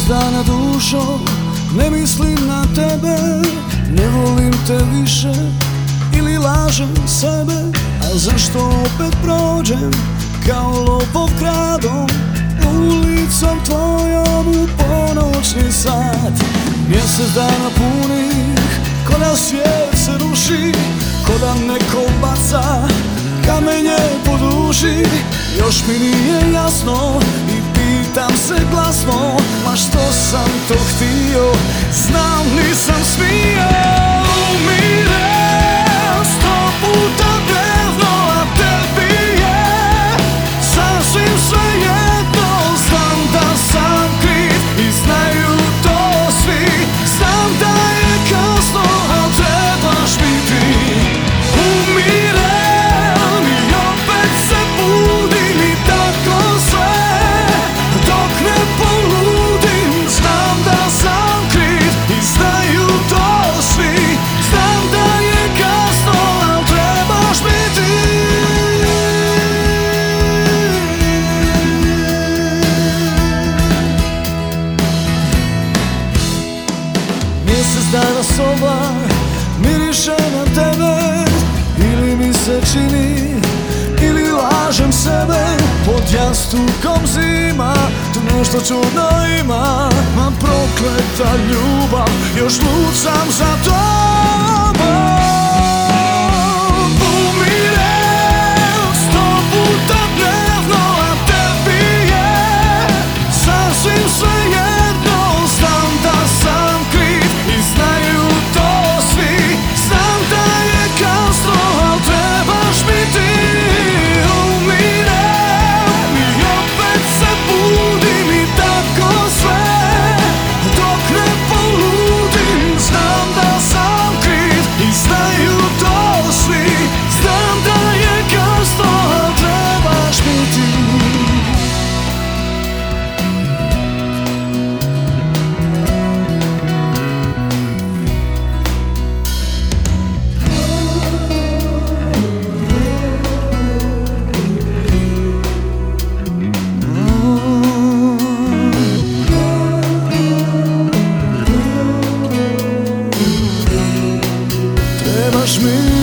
dana dušo, ne mislim na tebe, ne volim te više ili lažem sebe. A zašto opet prođem kao lopov kradom ulicom tvojom u ponoćni sat? Mjesec dana punih, ko da svijet se ruši, ko da neko baca kamenje po duši. Još mi nije jasno i pitam se glasno, ma što sam to htio, znam nisam smio. Umirem 100 puta dnevno, a tebi je sasvim svejedno. Znam da sam kriv i znaju to svi, znam da je kasno, a trebaš biti. Umirem i opet se budim i tako sve dok ne poludim. Znam da sam kriv i znaju to svi, znam da je kasno, a trebaš biti. Mjesec dana soba miriše na tebe, ili mi se čini, ili lažem sebe. Pod jastukom zima, tu nešto čudno ima, ma prokleta ljubav, još lud sam za tobom. Umirem 100 puta dnevno, a tebi je sasvim svejedno. Znam da sam kriv i znaju to svi, znam da je kasno, al trebaš biti. Umirem i opet se budim i tako sve dok ne poludim. Znam da sam kriv i znaju to svi, znam da je kasno, al trebaš biti. Trebaš mi.